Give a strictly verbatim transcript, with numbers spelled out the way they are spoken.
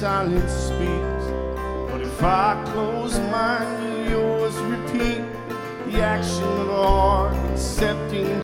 silence speaks. But if I close mine, will yours repeat the action of our accepting